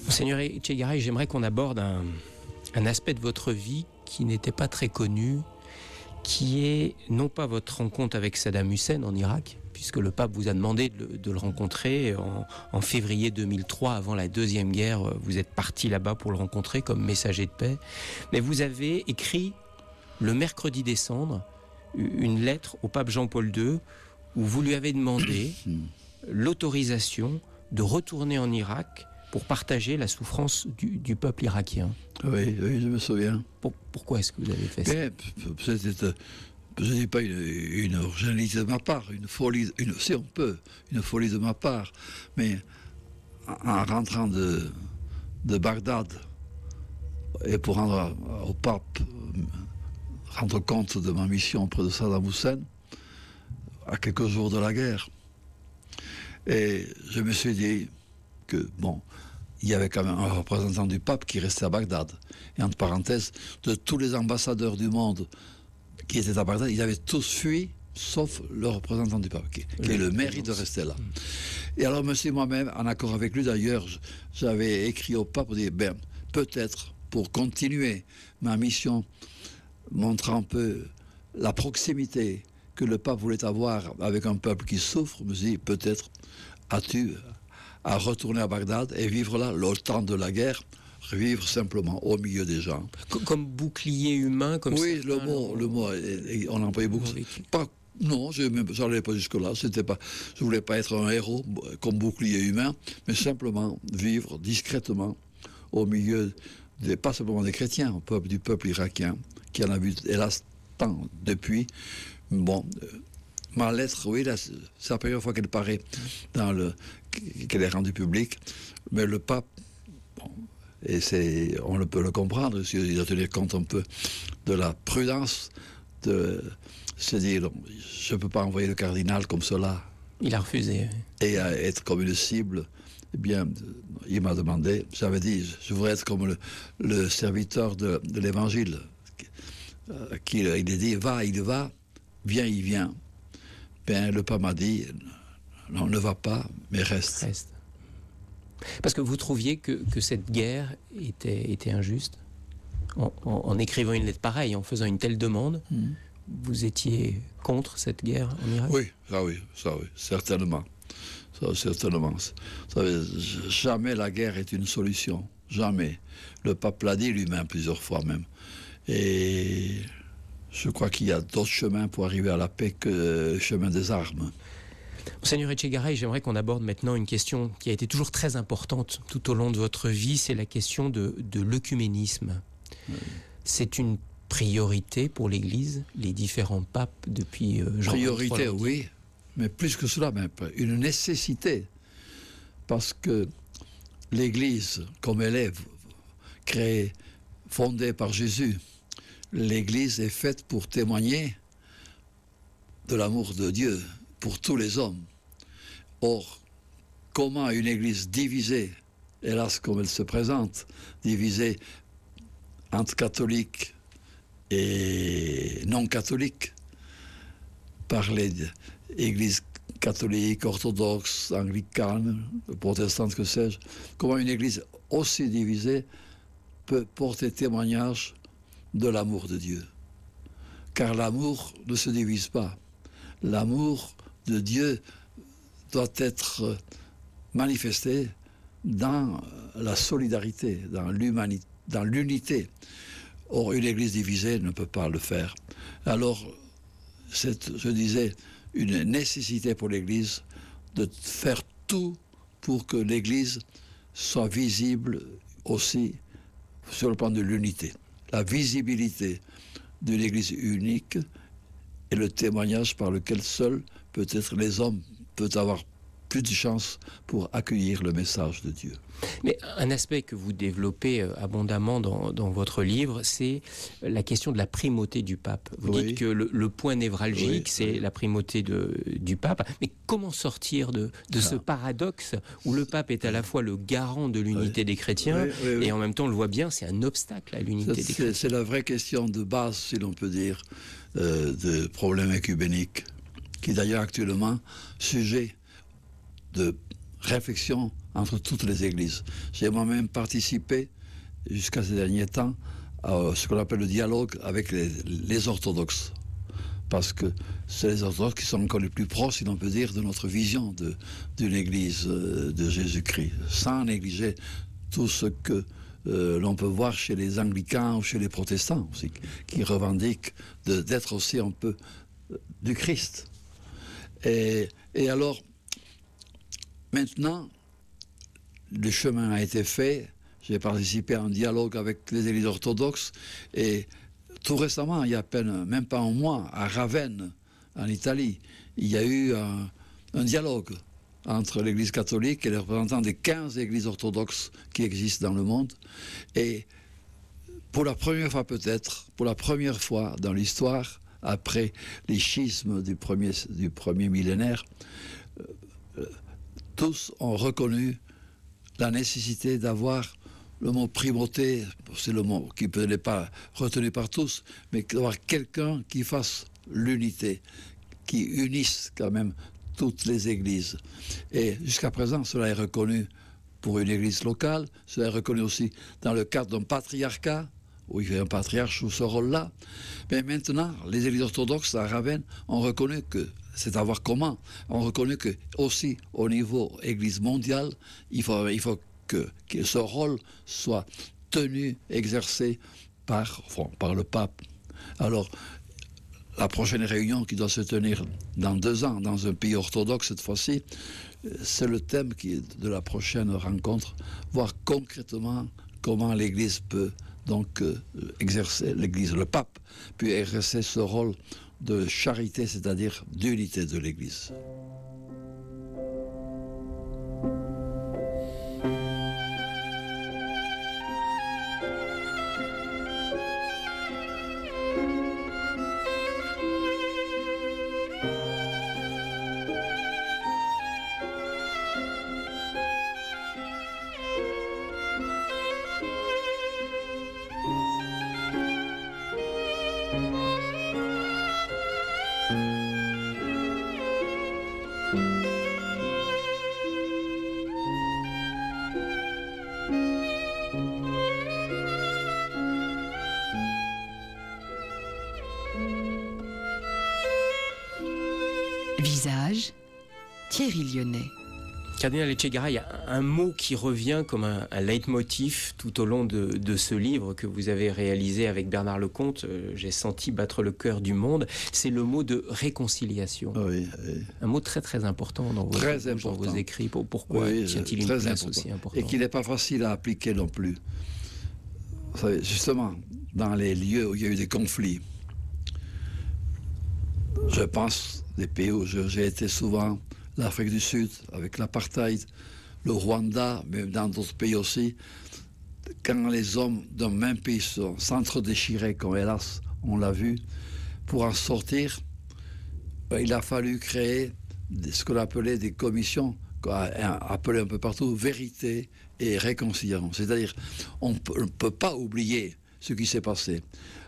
Monseigneur Etchegaray, j'aimerais qu'on aborde un aspect de votre vie qui n'était pas très connu, qui est non pas votre rencontre avec Saddam Hussein en Irak, puisque le pape vous a demandé de le rencontrer en février 2003, avant la Deuxième Guerre. Vous êtes parti là-bas pour le rencontrer comme messager de paix. Mais vous avez écrit le mercredi décembre une lettre au pape Jean-Paul II où vous lui avez demandé l'autorisation de retourner en Irak pour partager la souffrance du peuple irakien. Oui, je me souviens. Pourquoi est-ce que vous avez fait ça? Je ne dis pas une originalité de ma part, une folie de ma part, mais en rentrant de Bagdad et pour rendre au pape rendre compte de ma mission auprès de Saddam Hussein, à quelques jours de la guerre. Et je me suis dit que, il y avait quand même un représentant du pape qui restait à Bagdad. Et entre parenthèses, de tous les ambassadeurs du monde qui étaient à Bagdad, ils avaient tous fui, sauf le représentant du pape, qui est le mérite de rester là. Et alors, monsieur, moi-même, en accord avec lui, d'ailleurs, j'avais écrit au pape pour dire, peut-être, pour continuer ma mission, montrant un peu la proximité que le pape voulait avoir avec un peuple qui souffre, je me dis, peut-être as-tu à retourner à Bagdad et vivre là, le temps de la guerre, vivre simplement au milieu des gens. Comme bouclier humain, comme oui, le mot, on employait beaucoup. Non, je n'allais pas jusque-là. Je ne voulais pas être un héros comme bouclier humain, mais simplement vivre discrètement au milieu, pas simplement des chrétiens, du peuple irakien, qui en a vu, hélas, tant depuis. Ma lettre, oui, c'est la première fois qu'elle paraît, qu'elle est rendue publique, mais le pape, on peut le comprendre, il doit tenir compte un peu de la prudence, de se dire, je ne peux pas envoyer le cardinal comme cela. Il a refusé. Et à être comme une cible, eh bien, il m'a demandé, j'avais dit, je voudrais être comme le serviteur de l'Évangile, il a dit, va, il va, viens, il vient. Le pape m'a dit, non, ne va pas, mais reste. Parce que vous trouviez que cette guerre était injuste en écrivant une lettre pareille, en faisant une telle demande, vous étiez contre cette guerre en Irak? Oui, certainement. Ça, certainement. Vous savez, jamais la guerre est une solution. Jamais. Le pape l'a dit lui-même plusieurs fois même. Et je crois qu'il y a d'autres chemins pour arriver à la paix que le chemin des armes. Monseigneur Etchegaray, j'aimerais qu'on aborde maintenant une question qui a été toujours très importante tout au long de votre vie, c'est la question de l'œcuménisme. Oui. C'est une priorité pour l'Église, les différents papes depuis Jean XXIII. Priorité, oui, mais plus que cela, même une nécessité. Parce que l'Église, comme elle est créée, fondée par Jésus, l'Église est faite pour témoigner de l'amour de Dieu pour tous les hommes. Or, comment une Église divisée, hélas comme elle se présente, divisée entre catholiques et non-catholiques, par les églises catholiques, orthodoxes, anglicanes, protestantes, que sais-je, comment une Église aussi divisée peut porter témoignage de l'amour de Dieu. Car l'amour ne se divise pas. L'amour de Dieu doit être manifesté dans la solidarité, dans l'humanité, dans l'unité. Or, une Église divisée ne peut pas le faire. Alors, c'est, je disais, une nécessité pour l'Église de faire tout pour que l'Église soit visible aussi sur le plan de l'unité. La visibilité d'une Église unique est le témoignage par lequel seul, peut-être les hommes, peuvent avoir plus de chance pour accueillir le message de Dieu. Mais un aspect que vous développez abondamment dans votre livre, c'est la question de la primauté du pape. Vous dites que le point névralgique, c'est la primauté du pape. Mais comment sortir de ce paradoxe où le pape est à la fois le garant de l'unité des chrétiens et en même temps, on le voit bien, c'est un obstacle à l'unité des chrétiens. C'est la vraie question de base, si l'on peut dire, de problème œcuménique, qui est d'ailleurs actuellement sujet de réflexion entre toutes les églises. J'ai moi-même participé, jusqu'à ces derniers temps, à ce qu'on appelle le dialogue avec les orthodoxes. Parce que c'est les orthodoxes qui sont encore les plus proches, si l'on peut dire, de notre vision d'une église de Jésus-Christ, sans négliger tout ce que l'on peut voir chez les anglicans ou chez les protestants aussi, qui revendiquent d'être aussi un peu du Christ. Et alors, maintenant, le chemin a été fait. J'ai participé à un dialogue avec les églises orthodoxes et tout récemment, il y a même pas un mois, à Ravenne, en Italie, il y a eu un dialogue entre l'Église catholique et les représentants des 15 églises orthodoxes qui existent dans le monde. Et pour la première fois peut-être, pour la première fois dans l'histoire, après les schismes du premier millénaire, tous ont reconnu la nécessité d'avoir le mot primauté, c'est le mot qui n'est pas retenu par tous, mais d'avoir quelqu'un qui fasse l'unité, qui unisse quand même toutes les églises. Et jusqu'à présent, cela est reconnu pour une église locale, cela est reconnu aussi dans le cadre d'un patriarcat, où il y a un patriarche sous ce rôle-là. Mais maintenant, les églises orthodoxes à Ravenne ont reconnu que, c'est à voir comment, ont reconnu que aussi au niveau église mondiale, il faut que ce rôle soit tenu, exercé par le pape. Alors, la prochaine réunion qui doit se tenir dans 2 ans, dans un pays orthodoxe cette fois-ci, c'est le thème de la prochaine rencontre, voir concrètement comment l'Église peut donc exercer, l'Église, le pape, peut exercer ce rôle de charité, c'est-à-dire d'unité de l'Église. Visage, Thierry Lyonnais. Cardinal Etchegaray, il y a un mot qui revient comme un leitmotiv tout au long de ce livre que vous avez réalisé avec Bernard Lecomte. J'ai senti battre le cœur du monde. C'est le mot de réconciliation. Oui, oui. Un mot très très important dans vos écrits. Pourquoi tient-il une place aussi importante? Et qui n'est pas facile à appliquer non plus. Vous savez, justement, dans les lieux où il y a eu des conflits, je pense des pays où j'ai été souvent, l'Afrique du Sud, avec l'apartheid, le Rwanda, mais dans d'autres pays aussi, quand les hommes d'un même pays s'entre-déchiraient, comme hélas, on l'a vu, pour en sortir, il a fallu créer ce qu'on appelait des commissions, appelées un peu partout, vérité et réconciliation. C'est-à-dire, on ne peut pas oublier ce qui s'est passé.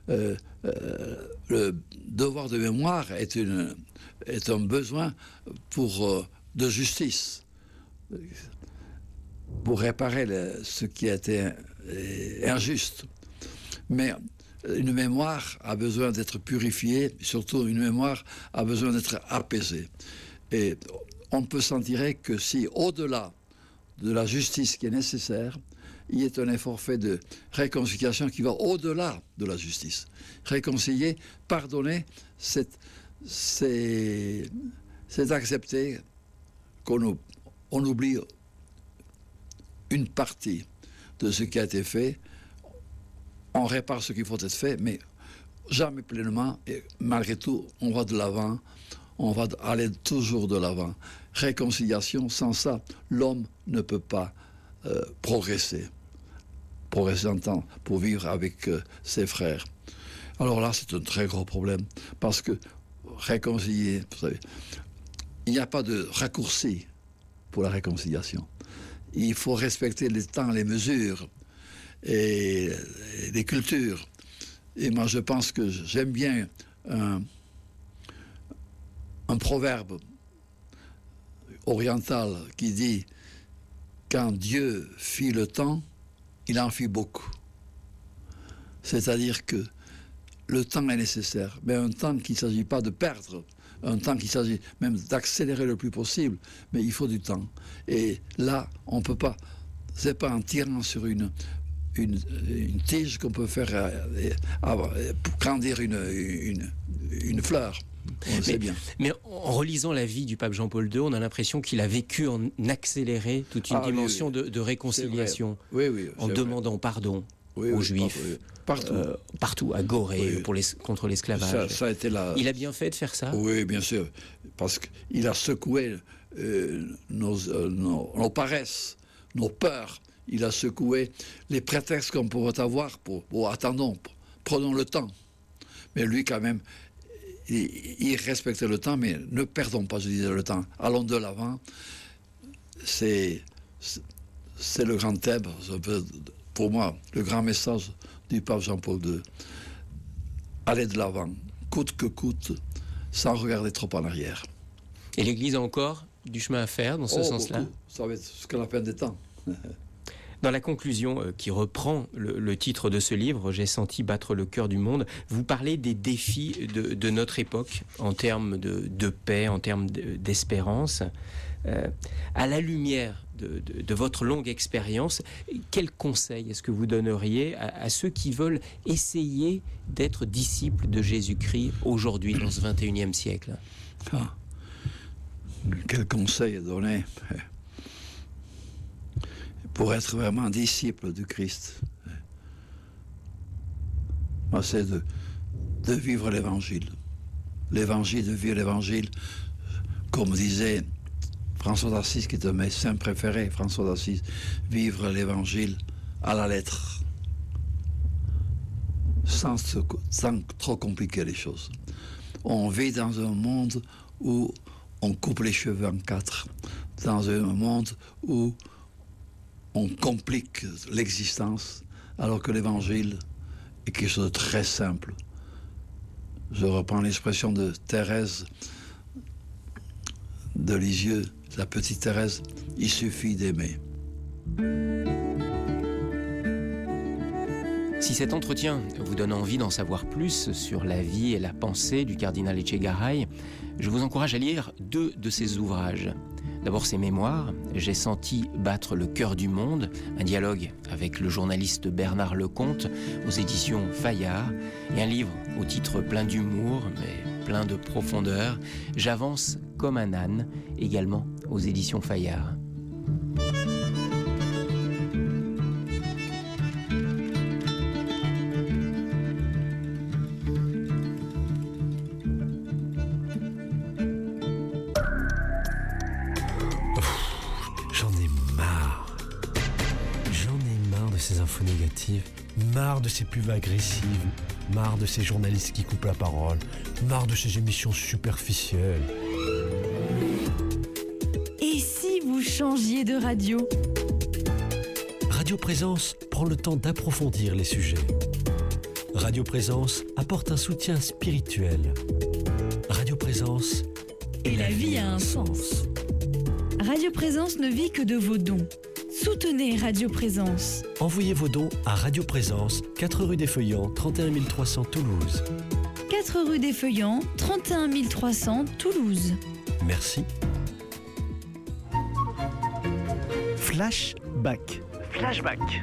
Le devoir de mémoire est un besoin de justice, pour réparer ce qui a été injuste. Mais une mémoire a besoin d'être purifiée, surtout une mémoire a besoin d'être apaisée. Et on peut s'en tirer que si, au-delà de la justice qui est nécessaire, il y ait un effort fait de réconciliation qui va au-delà de la justice. Réconcilier, pardonner, c'est accepter qu'on oublie une partie de ce qui a été fait, on répare ce qu'il faut être fait, mais jamais pleinement, et malgré tout, on va de l'avant, on va aller toujours de l'avant. Réconciliation, sans ça, l'homme ne peut pas progresser en temps, pour vivre avec ses frères. Alors là, c'est un très gros problème, parce que réconcilier, vous savez, il n'y a pas de raccourci pour la réconciliation. Il faut respecter les temps, les mesures et les cultures. Et moi, je pense que j'aime bien un proverbe oriental qui dit quand Dieu fit le temps, il en fit beaucoup. C'est-à-dire que le temps est nécessaire, mais un temps qu'il ne s'agit pas de perdre, un temps qu'il s'agit même d'accélérer le plus possible, mais il faut du temps. Et là, on ne peut pas, c'est pas en tirant sur une tige qu'on peut faire grandir une fleur. On le sait bien. Mais en relisant la vie du pape Jean-Paul II, on a l'impression qu'il a vécu en accéléré toute une dimension de réconciliation, en demandant pardon aux Juifs, partout, à Gorée, contre l'esclavage. Ça a été il a bien fait de faire ça? Oui, bien sûr, parce qu'il a secoué nos paresses, nos peurs. Il a secoué les prétextes qu'on pourrait avoir attendons, prenons le temps. Mais lui, quand même, il respectait le temps, mais ne perdons pas, je disais, le temps. Allons de l'avant. C'est le grand thème, pour moi, le grand message du pape Jean-Paul II. Aller de l'avant, coûte que coûte, sans regarder trop en arrière. Et l'Église a encore du chemin à faire dans ce sens-là? Beaucoup. Ça va être jusqu'à la fin des temps. Dans la conclusion qui reprend le titre de ce livre, J'ai senti battre le cœur du monde, vous parlez des défis de notre époque en termes de paix, en termes d'espérance. À la lumière de votre longue expérience, quel conseil est-ce que vous donneriez à ceux qui veulent essayer d'être disciples de Jésus-Christ aujourd'hui, dans ce 21e siècle? Quel conseil donner pour être vraiment disciple du Christ? C'est de vivre l'Évangile. L'Évangile, de vivre l'Évangile, comme disait François d'Assise, qui est un de mes saints préférés, François d'Assise, vivre l'Évangile à la lettre, sans trop compliquer les choses. On vit dans un monde où on coupe les cheveux en quatre, dans un monde où on complique l'existence, alors que l'Évangile est quelque chose de très simple. Je reprends l'expression de Thérèse de Lisieux, la petite Thérèse, il suffit d'aimer. Si cet entretien vous donne envie d'en savoir plus sur la vie et la pensée du cardinal Etchegaray, je vous encourage à lire 2 de ses ouvrages. D'abord ses mémoires, J'ai senti battre le cœur du monde, un dialogue avec le journaliste Bernard Lecomte aux éditions Fayard, et un livre au titre plein d'humour mais plein de profondeur, J'avance comme un âne, également aux éditions Fayard. Ces infos négatives, marre de ces pubs agressives, marre de ces journalistes qui coupent la parole, marre de ces émissions superficielles. Et si vous changiez de radio? Radio Présence prend le temps d'approfondir les sujets. Radio Présence apporte un soutien spirituel. Radio Présence et la vie a un sens. Radio Présence ne vit que de vos dons. Soutenez Radio Présence. Envoyez vos dons à Radio Présence, 4 rue des Feuillants, 31 300 Toulouse. 4 rue des Feuillants, 31 300 Toulouse. Merci. Flashback. Flashback.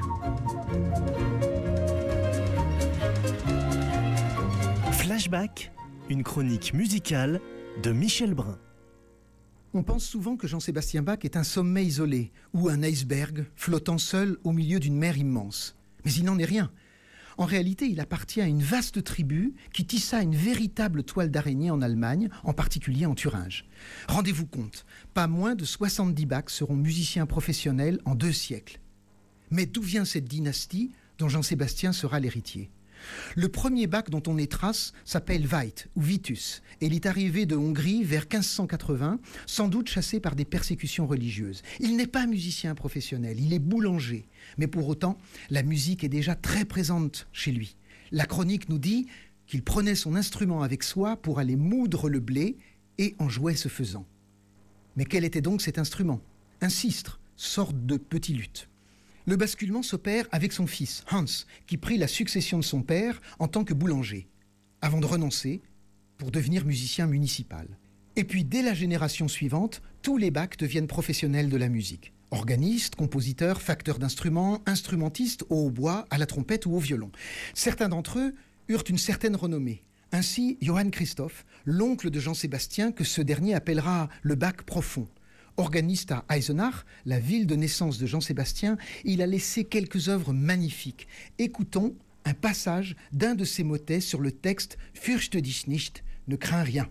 Flashback, une chronique musicale de Michel Brun. On pense souvent que Jean-Sébastien Bach est un sommet isolé ou un iceberg flottant seul au milieu d'une mer immense. Mais il n'en est rien. En réalité, il appartient à une vaste tribu qui tissa une véritable toile d'araignée en Allemagne, en particulier en Thuringe. Rendez-vous compte, pas moins de 70 Bach seront musiciens professionnels en 2 siècles. Mais d'où vient cette dynastie dont Jean-Sébastien sera l'héritier ? Le premier Bach dont on ait trace s'appelle Veit ou Vitus et il est arrivé de Hongrie vers 1580, sans doute chassé par des persécutions religieuses. Il n'est pas musicien professionnel, il est boulanger, mais pour autant, la musique est déjà très présente chez lui. La chronique nous dit qu'il prenait son instrument avec soi pour aller moudre le blé et en jouait ce faisant. Mais quel était donc cet instrument ? Un sistre, sorte de petit luth. Le basculement s'opère avec son fils, Hans, qui prit la succession de son père en tant que boulanger, avant de renoncer pour devenir musicien municipal. Et puis, dès la génération suivante, tous les Bach deviennent professionnels de la musique. Organistes, compositeurs, facteurs d'instruments, instrumentistes au hautbois, à la trompette ou au violon. Certains d'entre eux eurent une certaine renommée. Ainsi, Johann Christoph, l'oncle de Jean-Sébastien, que ce dernier appellera le Bach profond. Organiste à Eisenach, la ville de naissance de Jean-Sébastien, il a laissé quelques œuvres magnifiques. Écoutons un passage d'un de ses motets sur le texte « Fürchte dich nicht », ne crains rien.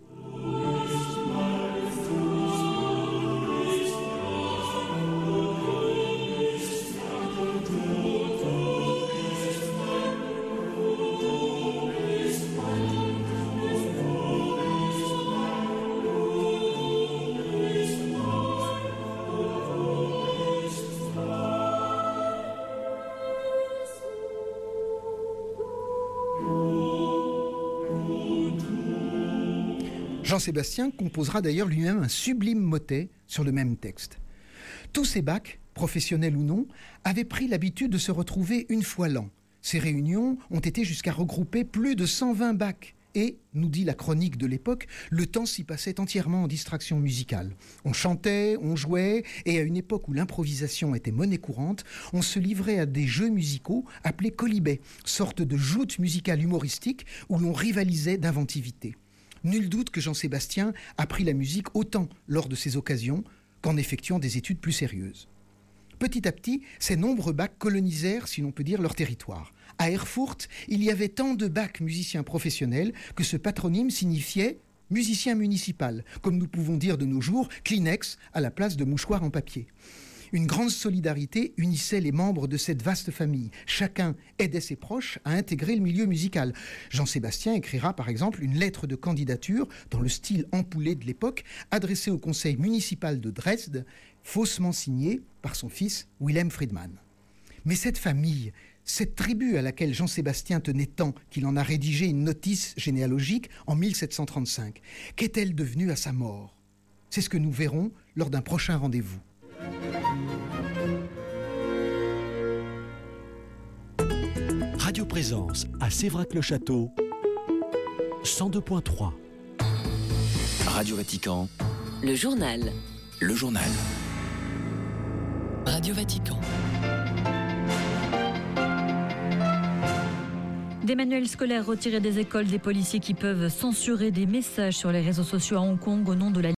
Jean-Sébastien composera d'ailleurs lui-même un sublime motet sur le même texte. Tous ces Bach, professionnels ou non, avaient pris l'habitude de se retrouver une fois l'an. Ces réunions ont été jusqu'à regrouper plus de 120 Bach. Et, nous dit la chronique de l'époque, le temps s'y passait entièrement en distraction musicale. On chantait, on jouait, et à une époque où l'improvisation était monnaie courante, on se livrait à des jeux musicaux appelés colibets, sorte de joutes musicales humoristiques où l'on rivalisait d'inventivité. Nul doute que Jean-Sébastien a pris la musique autant lors de ces occasions qu'en effectuant des études plus sérieuses. Petit à petit, ces nombreux Bach colonisèrent, si l'on peut dire, leur territoire. À Erfurt, il y avait tant de Bach musiciens professionnels que ce patronyme signifiait musicien municipal, comme nous pouvons dire de nos jours Kleenex à la place de mouchoir en papier. Une grande solidarité unissait les membres de cette vaste famille. Chacun aidait ses proches à intégrer le milieu musical. Jean-Sébastien écrira par exemple une lettre de candidature dans le style ampoulé de l'époque, adressée au conseil municipal de Dresde, faussement signée par son fils Wilhelm Friedmann. Mais cette famille, cette tribu à laquelle Jean-Sébastien tenait tant qu'il en a rédigé une notice généalogique en 1735, qu'est-elle devenue à sa mort? C'est ce que nous verrons lors d'un prochain rendez-vous. Radio Présence à Sévrac-le-Château, 102.3. Radio Vatican. Le journal. Le journal. Radio Vatican. Des manuels scolaires retirés des écoles, des policiers qui peuvent censurer des messages sur les réseaux sociaux à Hong Kong au nom de la